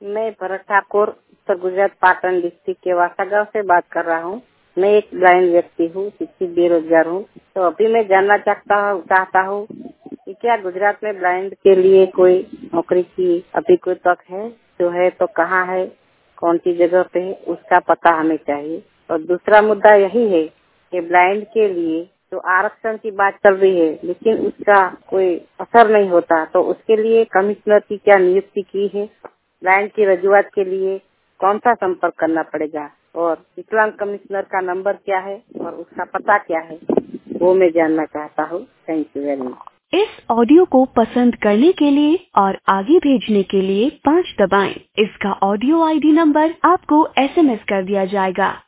मैं भरत ठाकुर उत्तर गुजरात पाटन डिस्ट्रिक्ट के वासा गाँव से बात कर रहा हूँ। मैं एक ब्लाइंड व्यक्ति हूँ, शिक्षित बेरोजगार हूँ। तो अभी मैं जानना चाहता हूँ कि क्या गुजरात में ब्लाइंड के लिए कोई नौकरी की अभी कोई तक है? जो है तो कहाँ है, कौन सी जगह पे है, उसका पता हमें चाहिए। और दूसरा मुद्दा यही है कि ब्लाइंड के लिए जो आरक्षण की बात चल रही है लेकिन उसका कोई असर नहीं होता, तो उसके लिए कमिश्नर की क्या नियुक्ति की है? ब्लाइंड की रजूआत के लिए कौन सा संपर्क करना पड़ेगा और विकलांग कमिश्नर का नंबर क्या है और उसका पता क्या है, वो मैं जानना चाहता हूँ। Thank you very much. इस ऑडियो को पसंद करने के लिए और आगे भेजने के लिए 5 दबाएं। इसका ऑडियो आईडी नंबर आपको SMS कर दिया जाएगा।